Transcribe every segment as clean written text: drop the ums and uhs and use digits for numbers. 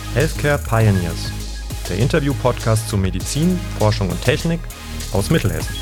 Healthcare Pioneers, der Interview-Podcast zu Medizin, Forschung und Technik aus Mittelhessen.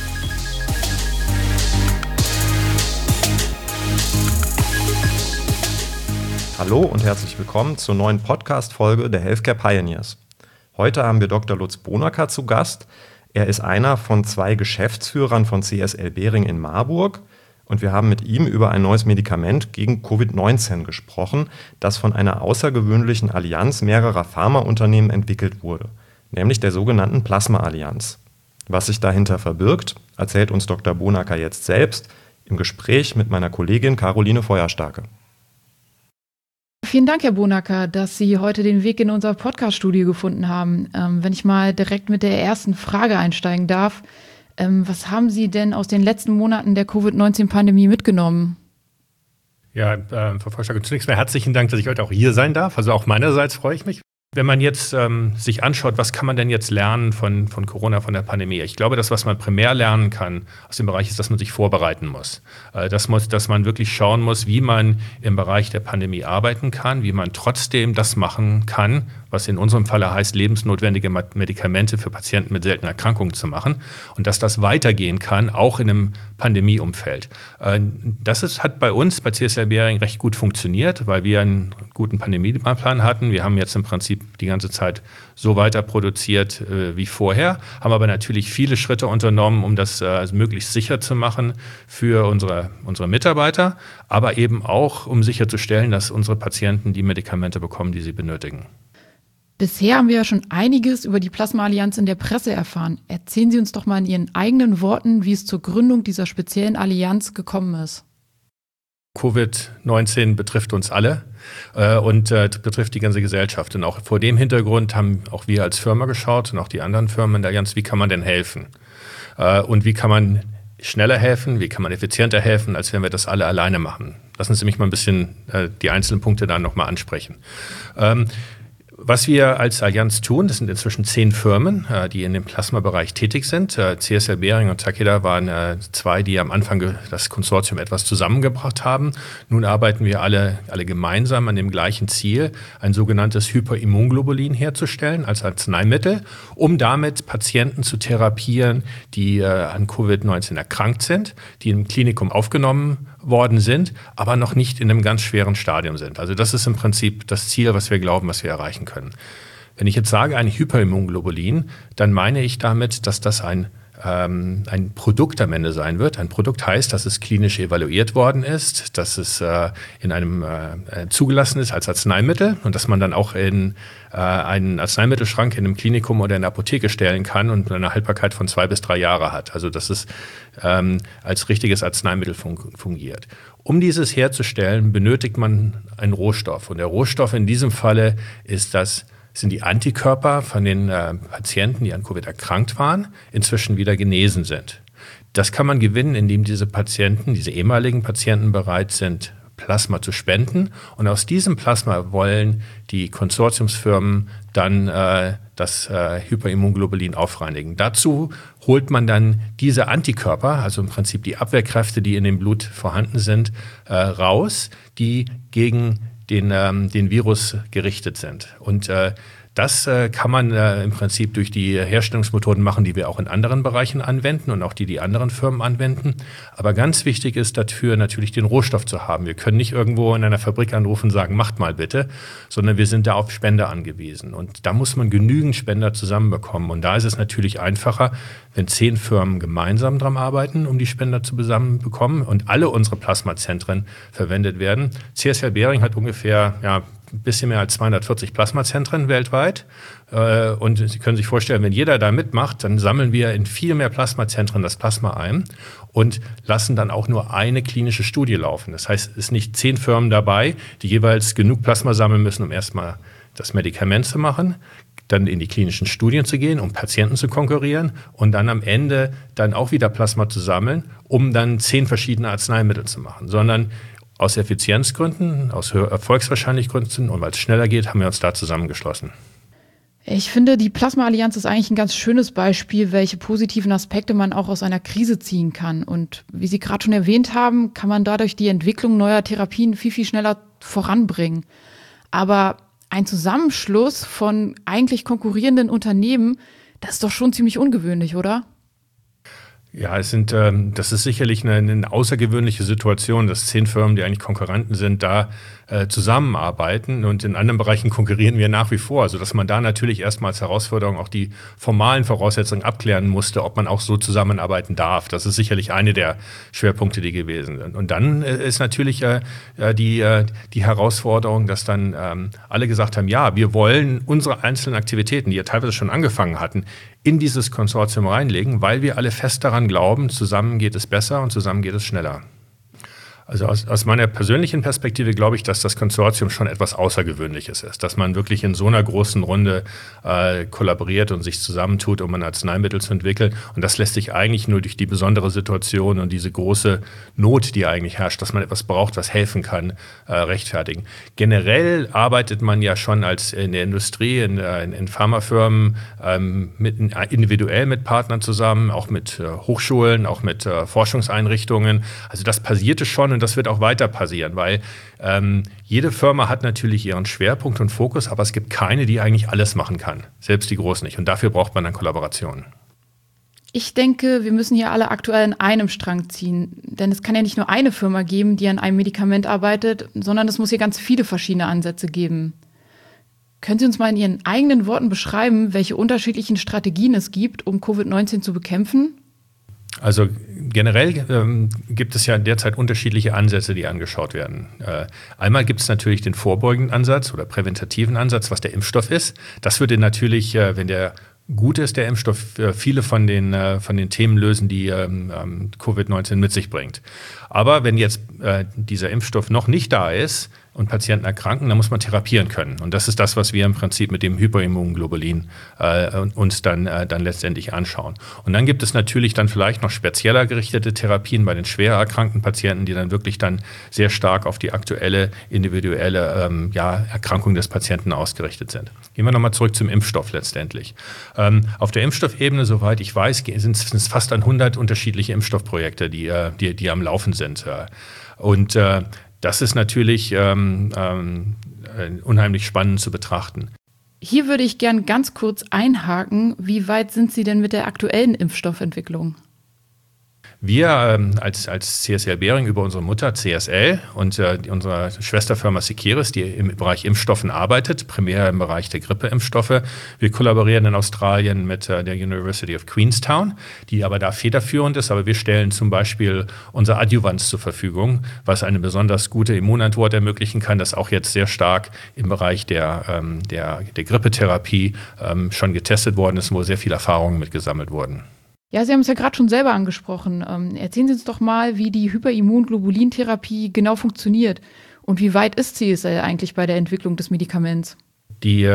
Hallo und herzlich willkommen zur neuen Podcast-Folge der Healthcare Pioneers. Heute haben wir Dr. Lutz Bonacker zu Gast. Er ist einer von 2 Geschäftsführern von CSL Behring in Marburg und wir haben mit ihm über ein neues Medikament gegen Covid-19 gesprochen, das von einer außergewöhnlichen Allianz mehrerer Pharmaunternehmen entwickelt wurde, nämlich der sogenannten Plasma-Allianz. Was sich dahinter verbirgt, erzählt uns Dr. Bonacker jetzt selbst im Gespräch mit meiner Kollegin Caroline Feuerstarke. Vielen Dank, Herr Bonacker, dass Sie heute den Weg in unser Podcast-Studio gefunden haben. Wenn ich mal direkt mit der ersten Frage einsteigen darf, was haben Sie denn aus den letzten Monaten der Covid-19-Pandemie mitgenommen? Ja, Frau Feuerstarke, zunächst mal herzlichen Dank, dass ich heute auch hier sein darf. Also auch meinerseits freue ich mich. Wenn man jetzt sich anschaut, was kann man denn jetzt lernen von Corona, von der Pandemie? Ich glaube, das, was man primär lernen kann aus dem Bereich, ist, dass man sich vorbereiten muss. Dass man wirklich schauen muss, wie man im Bereich der Pandemie arbeiten kann, wie man trotzdem das machen kann, was in unserem Falle heißt, lebensnotwendige Medikamente für Patienten mit seltenen Erkrankungen zu machen und dass das weitergehen kann, auch in einem Pandemieumfeld. Das hat bei uns, bei CSL Behring, recht gut funktioniert, weil wir einen guten Pandemieplan hatten. Wir haben jetzt im Prinzip die ganze Zeit so weiter produziert wie vorher, haben aber natürlich viele Schritte unternommen, um das möglichst sicher zu machen für unsere Mitarbeiter, aber eben auch, um sicherzustellen, dass unsere Patienten die Medikamente bekommen, die sie benötigen. Bisher haben wir ja schon einiges über die Plasma-Allianz in der Presse erfahren. Erzählen Sie uns doch mal in Ihren eigenen Worten, wie es zur Gründung dieser speziellen Allianz gekommen ist. Covid-19 betrifft uns alle und betrifft die ganze Gesellschaft. Und auch vor dem Hintergrund haben auch wir als Firma geschaut und auch die anderen Firmen in der Allianz, wie kann man denn helfen? Und wie kann man schneller helfen, wie kann man effizienter helfen, als wenn wir das alle alleine machen? Lassen Sie mich mal ein bisschen die einzelnen Punkte da nochmal ansprechen. Was wir als Allianz tun, das sind inzwischen 10 Firmen, die in dem Plasmabereich tätig sind. CSL Behring und Takeda waren 2, die am Anfang das Konsortium etwas zusammengebracht haben. Nun arbeiten wir alle gemeinsam an dem gleichen Ziel, ein sogenanntes Hyperimmunglobulin herzustellen als Arzneimittel, um damit Patienten zu therapieren, die an Covid-19 erkrankt sind, die im Klinikum aufgenommen worden sind, aber noch nicht in einem ganz schweren Stadium sind. Also das ist im Prinzip das Ziel, was wir glauben, was wir erreichen können. Wenn ich jetzt sage, ein Hyperimmunglobulin, dann meine ich damit, dass das ein Produkt am Ende sein wird. Ein Produkt heißt, dass es klinisch evaluiert worden ist, dass es in einem zugelassen ist als Arzneimittel und dass man dann auch in einen Arzneimittelschrank in einem Klinikum oder in der Apotheke stellen kann und eine Haltbarkeit von 2 bis 3 Jahre hat. Also dass es als richtiges Arzneimittel fungiert. Um dieses herzustellen, benötigt man einen Rohstoff. Und der Rohstoff in diesem Falle sind die Antikörper von den Patienten, die an Covid erkrankt waren, inzwischen wieder genesen sind. Das kann man gewinnen, indem diese ehemaligen Patienten bereit sind, Plasma zu spenden. Und aus diesem Plasma wollen die Konsortiumsfirmen dann das Hyperimmunglobulin aufreinigen. Dazu holt man dann diese Antikörper, also im Prinzip die Abwehrkräfte, die in dem Blut vorhanden sind, raus, die gegen den Virus gerichtet sind. Und das kann man im Prinzip durch die Herstellungsmethoden machen, die wir auch in anderen Bereichen anwenden und auch die anderen Firmen anwenden. Aber ganz wichtig ist dafür natürlich den Rohstoff zu haben. Wir können nicht irgendwo in einer Fabrik anrufen und sagen, macht mal bitte, sondern wir sind da auf Spender angewiesen. Und da muss man genügend Spender zusammenbekommen. Und da ist es natürlich einfacher, wenn 10 Firmen gemeinsam dran arbeiten, um die Spender zu zusammenbekommen und alle unsere Plasmazentren verwendet werden. CSL Behring hat ungefähr ein bisschen mehr als 240 Plasmazentren weltweit. Und Sie können sich vorstellen, wenn jeder da mitmacht, dann sammeln wir in viel mehr Plasmazentren das Plasma ein und lassen dann auch nur eine klinische Studie laufen. Das heißt, es sind nicht 10 Firmen dabei, die jeweils genug Plasma sammeln müssen, um erstmal das Medikament zu machen, dann in die klinischen Studien zu gehen, um Patienten zu konkurrieren und dann am Ende dann auch wieder Plasma zu sammeln, um dann 10 verschiedene Arzneimittel zu machen, sondern aus Effizienzgründen, aus Erfolgswahrscheinlichkeitsgründen und weil es schneller geht, haben wir uns da zusammengeschlossen. Ich finde, die Plasma-Allianz ist eigentlich ein ganz schönes Beispiel, welche positiven Aspekte man auch aus einer Krise ziehen kann. Und wie Sie gerade schon erwähnt haben, kann man dadurch die Entwicklung neuer Therapien viel, viel schneller voranbringen. Aber ein Zusammenschluss von eigentlich konkurrierenden Unternehmen, das ist doch schon ziemlich ungewöhnlich, oder? Ja, das ist sicherlich eine außergewöhnliche Situation, dass 10 Firmen, die eigentlich Konkurrenten sind, da zusammenarbeiten, und in anderen Bereichen konkurrieren wir nach wie vor. Also dass man da natürlich erstmal als Herausforderung auch die formalen Voraussetzungen abklären musste, ob man auch so zusammenarbeiten darf. Das ist sicherlich eine der Schwerpunkte, die gewesen sind. Und dann ist natürlich die Herausforderung, dass dann alle gesagt haben, ja, wir wollen unsere einzelnen Aktivitäten, die ja teilweise schon angefangen hatten, in dieses Konsortium reinlegen, weil wir alle fest daran glauben, zusammen geht es besser und zusammen geht es schneller. Also aus meiner persönlichen Perspektive glaube ich, dass das Konsortium schon etwas Außergewöhnliches ist, dass man wirklich in so einer großen Runde kollaboriert und sich zusammentut, um ein Arzneimittel zu entwickeln. Und das lässt sich eigentlich nur durch die besondere Situation und diese große Not, die eigentlich herrscht, dass man etwas braucht, was helfen kann, rechtfertigen. Generell arbeitet man ja schon als in der Industrie, in Pharmafirmen individuell mit Partnern zusammen, auch mit Hochschulen, auch mit Forschungseinrichtungen. Also das passierte schon. Und das wird auch weiter passieren, weil jede Firma hat natürlich ihren Schwerpunkt und Fokus, aber es gibt keine, die eigentlich alles machen kann, selbst die Großen nicht. Und dafür braucht man dann Kollaborationen. Ich denke, wir müssen hier alle aktuell an einem Strang ziehen, denn es kann ja nicht nur eine Firma geben, die an einem Medikament arbeitet, sondern es muss hier ganz viele verschiedene Ansätze geben. Können Sie uns mal in Ihren eigenen Worten beschreiben, welche unterschiedlichen Strategien es gibt, um Covid-19 zu bekämpfen? Also generell gibt es ja derzeit unterschiedliche Ansätze, die angeschaut werden. Einmal gibt es natürlich den vorbeugenden Ansatz oder präventativen Ansatz, was der Impfstoff ist. Das würde natürlich, wenn der gut ist, der Impfstoff, viele von den Themen lösen, die Covid-19 mit sich bringt. Aber wenn jetzt dieser Impfstoff noch nicht da ist und Patienten erkranken, dann muss man therapieren können. Und das ist das, was wir im Prinzip mit dem Hyperimmunglobulin uns dann letztendlich anschauen. Und dann gibt es natürlich dann vielleicht noch spezieller gerichtete Therapien bei den schwer erkrankten Patienten, die dann wirklich dann sehr stark auf die aktuelle individuelle Erkrankung des Patienten ausgerichtet sind. Gehen wir nochmal zurück zum Impfstoff letztendlich. Auf der Impfstoffebene, soweit ich weiß, sind es fast 100 unterschiedliche Impfstoffprojekte, die am Laufen sind. Und das ist natürlich unheimlich spannend zu betrachten. Hier würde ich gern ganz kurz einhaken. Wie weit sind Sie denn mit der aktuellen Impfstoffentwicklung? Wir als CSL Behring über unsere Mutter CSL und unsere Schwesterfirma Seqirus, die im Bereich Impfstoffen arbeitet, primär im Bereich der Grippeimpfstoffe. Wir kollaborieren in Australien mit der University of Queenstown, die aber da federführend ist. Aber wir stellen zum Beispiel unser Adjuvans zur Verfügung, was eine besonders gute Immunantwort ermöglichen kann, das auch jetzt sehr stark im Bereich der Grippetherapie schon getestet worden ist, wo sehr viele Erfahrungen mitgesammelt wurden. Ja, Sie haben es ja gerade schon selber angesprochen. Erzählen Sie uns doch mal, wie die Hyperimmunglobulinitherapie genau funktioniert und wie weit ist CSL eigentlich bei der Entwicklung des Medikaments? Die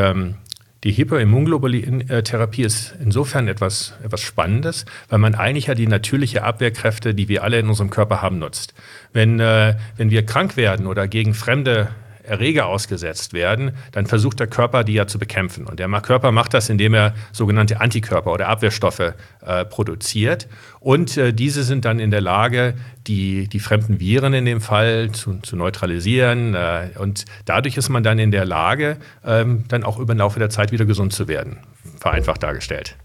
Hyperimmunglobulinitherapie ist insofern etwas Spannendes, weil man eigentlich ja die natürliche Abwehrkräfte, die wir alle in unserem Körper haben, nutzt. Wenn wir krank werden oder gegen fremde Erreger ausgesetzt werden, dann versucht der Körper, die ja zu bekämpfen. Und der Körper macht das, indem er sogenannte Antikörper oder Abwehrstoffe produziert. Und diese sind dann in der Lage, die fremden Viren in dem Fall zu neutralisieren. Und dadurch ist man dann in der Lage, dann auch über den Laufe der Zeit wieder gesund zu werden. Vereinfacht dargestellt.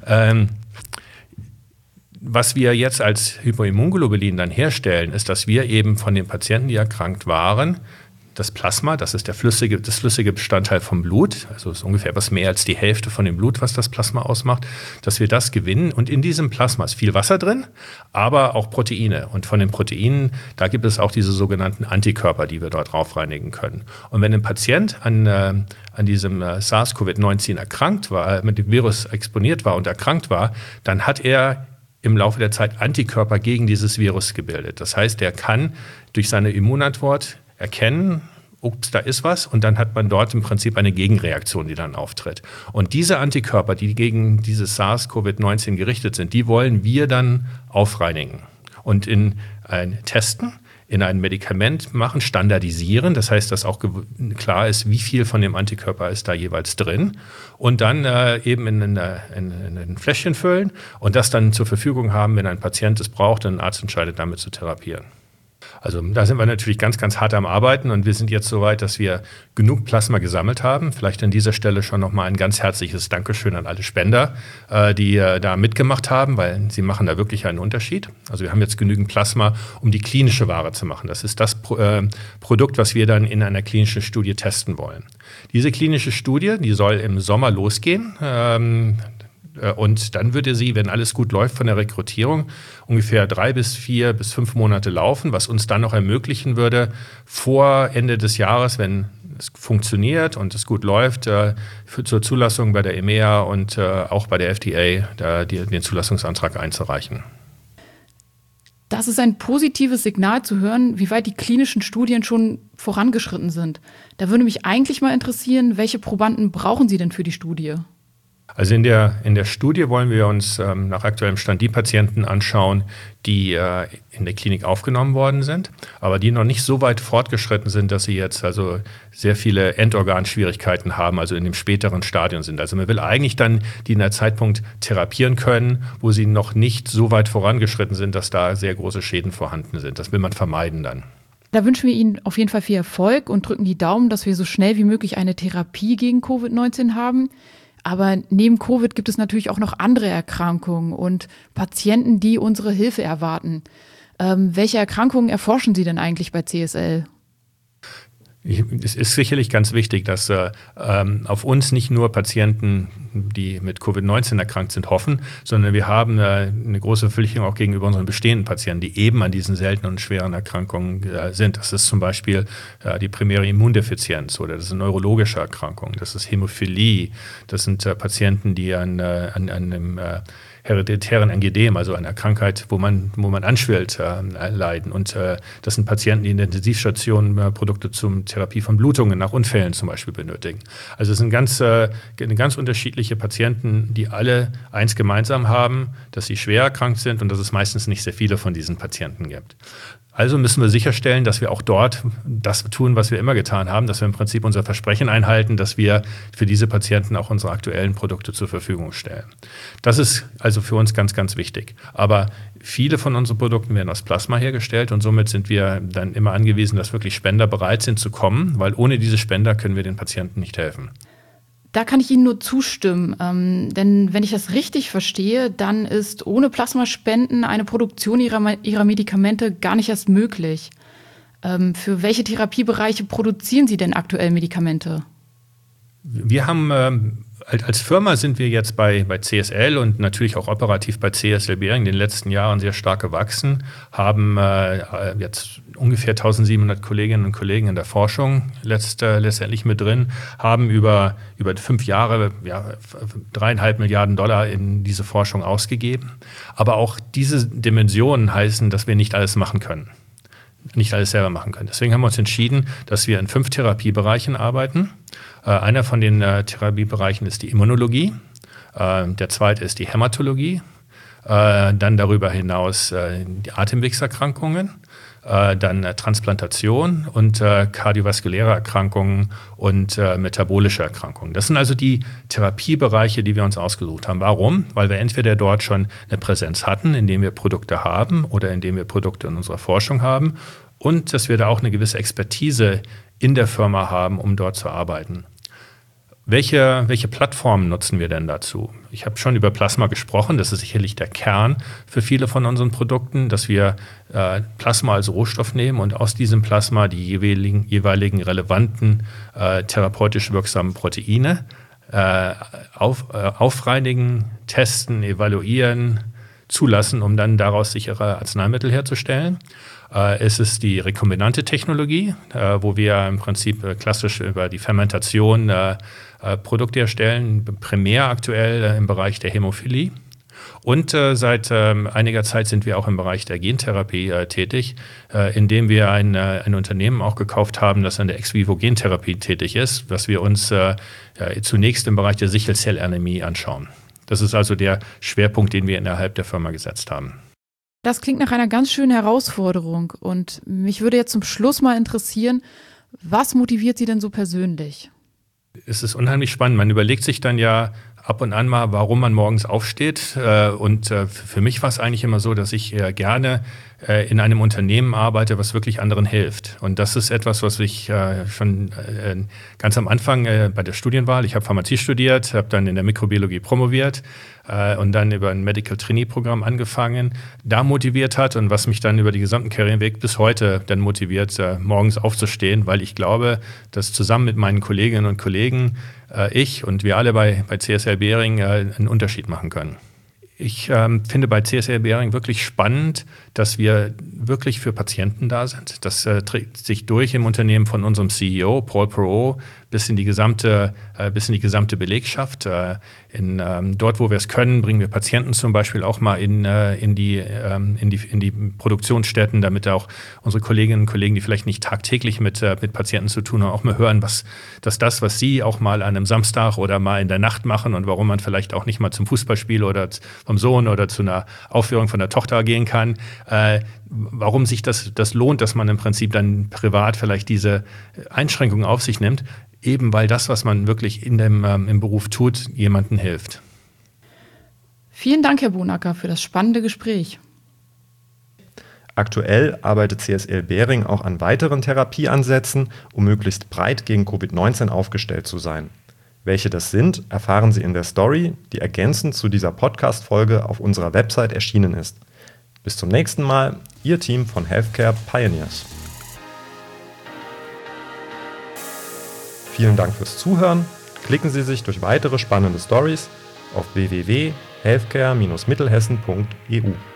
Was wir jetzt als Hyperimmunglobulin dann herstellen, ist, dass wir eben von den Patienten, die erkrankt waren, das Plasma, das ist das flüssige Bestandteil vom Blut, also ist ungefähr etwas mehr als die Hälfte von dem Blut, was das Plasma ausmacht, dass wir das gewinnen. Und in diesem Plasma ist viel Wasser drin, aber auch Proteine. Und von den Proteinen, da gibt es auch diese sogenannten Antikörper, die wir dort drauf reinigen können. Und wenn ein Patient an diesem SARS-CoV-19 erkrankt war, mit dem Virus exponiert war und erkrankt war, dann hat er im Laufe der Zeit Antikörper gegen dieses Virus gebildet. Das heißt, er kann durch seine Immunantwort erkennen, ups, da ist was, und dann hat man dort im Prinzip eine Gegenreaktion, die dann auftritt. Und diese Antikörper, die gegen dieses SARS-CoV-19 gerichtet sind, die wollen wir dann aufreinigen und in ein Testen, in ein Medikament machen, standardisieren. Das heißt, dass auch klar ist, wie viel von dem Antikörper ist da jeweils drin, und dann eben in ein Fläschchen füllen und das dann zur Verfügung haben, wenn ein Patient es braucht und ein Arzt entscheidet, damit zu therapieren. Also da sind wir natürlich ganz, ganz hart am Arbeiten und wir sind jetzt so weit, dass wir genug Plasma gesammelt haben. Vielleicht an dieser Stelle schon nochmal ein ganz herzliches Dankeschön an alle Spender, die da mitgemacht haben, weil sie machen da wirklich einen Unterschied. Also wir haben jetzt genügend Plasma, um die klinische Ware zu machen. Das ist das Produkt, was wir dann in einer klinischen Studie testen wollen. Diese klinische Studie, die soll im Sommer losgehen. Und dann würde sie, wenn alles gut läuft von der Rekrutierung, ungefähr 3 bis 4 bis 5 Monate laufen, was uns dann noch ermöglichen würde, vor Ende des Jahres, wenn es funktioniert und es gut läuft, zur Zulassung bei der EMEA und auch bei der FDA den Zulassungsantrag einzureichen. Das ist ein positives Signal zu hören, wie weit die klinischen Studien schon vorangeschritten sind. Da würde mich eigentlich mal interessieren, welche Probanden brauchen Sie denn für die Studie? Also in der Studie wollen wir uns nach aktuellem Stand die Patienten anschauen, die in der Klinik aufgenommen worden sind, aber die noch nicht so weit fortgeschritten sind, dass sie jetzt also sehr viele Endorganschwierigkeiten haben, also in dem späteren Stadium sind. Also man will eigentlich dann die in der Zeitpunkt therapieren können, wo sie noch nicht so weit vorangeschritten sind, dass da sehr große Schäden vorhanden sind. Das will man vermeiden dann. Da wünschen wir Ihnen auf jeden Fall viel Erfolg und drücken die Daumen, dass wir so schnell wie möglich eine Therapie gegen Covid-19 haben. Aber neben Covid gibt es natürlich auch noch andere Erkrankungen und Patienten, die unsere Hilfe erwarten. Welche Erkrankungen erforschen Sie denn eigentlich bei CSL? Es ist sicherlich ganz wichtig, dass auf uns nicht nur Patienten, die mit Covid-19 erkrankt sind, hoffen, sondern wir haben eine große Verpflichtung auch gegenüber unseren bestehenden Patienten, die eben an diesen seltenen und schweren Erkrankungen sind. Das ist zum Beispiel die primäre Immundefizienz oder das sind neurologische Erkrankungen, das ist Hämophilie, das sind Patienten, die an einem hereditären Angedem, also einer Krankheit, wo man anschwillt, leiden. Und das sind Patienten, die in der Intensivstation Produkte zur Therapie von Blutungen nach Unfällen zum Beispiel benötigen. Also es sind ganz unterschiedliche Patienten, die alle eins gemeinsam haben, dass sie schwer erkrankt sind und dass es meistens nicht sehr viele von diesen Patienten gibt. Also müssen wir sicherstellen, dass wir auch dort das tun, was wir immer getan haben, dass wir im Prinzip unser Versprechen einhalten, dass wir für diese Patienten auch unsere aktuellen Produkte zur Verfügung stellen. Das ist also für uns ganz, ganz wichtig. Aber viele von unseren Produkten werden aus Plasma hergestellt und somit sind wir dann immer angewiesen, dass wirklich Spender bereit sind zu kommen, weil ohne diese Spender können wir den Patienten nicht helfen. Da kann ich Ihnen nur zustimmen, denn wenn ich das richtig verstehe, dann ist ohne Plasmaspenden eine Produktion Ihrer Medikamente gar nicht erst möglich. Für welche Therapiebereiche produzieren Sie denn aktuell Medikamente? Wir haben als Firma sind wir jetzt bei CSL und natürlich auch operativ bei CSL Behring in den letzten Jahren sehr stark gewachsen, haben jetzt ungefähr 1700 Kolleginnen und Kollegen in der Forschung letztendlich mit drin, haben über 5 Jahre $3,5 Milliarden in diese Forschung ausgegeben. Aber auch diese Dimensionen heißen, dass wir nicht alles machen können. Nicht alles selber machen können. Deswegen haben wir uns entschieden, dass wir in 5 Therapiebereichen arbeiten. Einer von den Therapiebereichen ist die Immunologie, der zweite ist die Hämatologie, dann darüber hinaus die Atemwegserkrankungen, dann Transplantation und kardiovaskuläre Erkrankungen und metabolische Erkrankungen. Das sind also die Therapiebereiche, die wir uns ausgesucht haben. Warum? Weil wir entweder dort schon eine Präsenz hatten, indem wir Produkte haben oder indem wir Produkte in unserer Forschung haben und dass wir da auch eine gewisse Expertise in der Firma haben, um dort zu arbeiten. Welche Plattformen nutzen wir denn dazu? Ich habe schon über Plasma gesprochen, das ist sicherlich der Kern für viele von unseren Produkten, dass wir Plasma als Rohstoff nehmen und aus diesem Plasma die jeweiligen relevanten therapeutisch wirksamen Proteine aufreinigen, testen, evaluieren, zulassen, um dann daraus sichere Arzneimittel herzustellen. Es ist die rekombinante Technologie, wo wir im Prinzip klassisch über die Fermentation Produkte erstellen, primär aktuell im Bereich der Hämophilie. Und seit einiger Zeit sind wir auch im Bereich der Gentherapie tätig, indem wir ein Unternehmen auch gekauft haben, das an der Ex-vivo-Gentherapie tätig ist, was wir uns zunächst im Bereich der Sichelzellanämie anschauen. Das ist also der Schwerpunkt, den wir innerhalb der Firma gesetzt haben. Das klingt nach einer ganz schönen Herausforderung und mich würde jetzt zum Schluss mal interessieren, was motiviert Sie denn so persönlich? Es ist unheimlich spannend. Man überlegt sich dann ja ab und an mal, warum man morgens aufsteht. Und für mich war es eigentlich immer so, dass ich gerne in einem Unternehmen arbeite, was wirklich anderen hilft. Und das ist etwas, was ich schon ganz am Anfang bei der Studienwahl, ich habe Pharmazie studiert, habe dann in der Mikrobiologie promoviert und dann über ein Medical Trainee-Programm angefangen, da motiviert hat und was mich dann über den gesamten Karriereweg bis heute dann motiviert, morgens aufzustehen, weil ich glaube, dass zusammen mit meinen Kolleginnen und Kollegen ich und wir alle bei CSL Behring einen Unterschied machen können. Ich finde bei CSL Behring wirklich spannend, dass wir wirklich für Patienten da sind. Das trägt sich durch im Unternehmen von unserem CEO, Paul Perreault, bis in die gesamte Belegschaft. Dort, wo wir es können, bringen wir Patienten zum Beispiel auch mal in die Produktionsstätten, damit auch unsere Kolleginnen und Kollegen, die vielleicht nicht tagtäglich mit Patienten zu tun haben, auch mal hören, was sie auch mal an einem Samstag oder mal in der Nacht machen und warum man vielleicht auch nicht mal zum Fußballspiel oder vom Sohn oder zu einer Aufführung von der Tochter gehen kann. Warum sich das lohnt, dass man im Prinzip dann privat vielleicht diese Einschränkungen auf sich nimmt, eben weil das, was man wirklich im Beruf tut, jemandem hilft. Vielen Dank, Herr Bonacker, für das spannende Gespräch. Aktuell arbeitet CSL Behring auch an weiteren Therapieansätzen, um möglichst breit gegen Covid-19 aufgestellt zu sein. Welche das sind, erfahren Sie in der Story, die ergänzend zu dieser Podcast-Folge auf unserer Website erschienen ist. Bis zum nächsten Mal, Ihr Team von Healthcare Pioneers. Vielen Dank fürs Zuhören. Klicken Sie sich durch weitere spannende Stories auf www.healthcare-mittelhessen.eu.